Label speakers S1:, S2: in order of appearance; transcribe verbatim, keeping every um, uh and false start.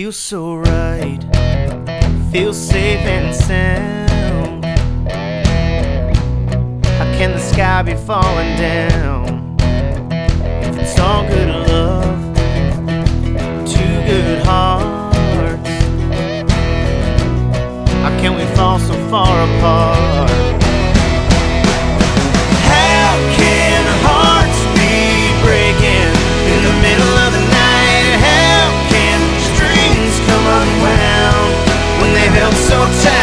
S1: feels so right, feels safe and sound. How can the sky be falling down if it's all good love, two good hearts? How can we fall so far apart? How can hearts be breaking in the middle of the night? How can strings come unwound when they held so tight?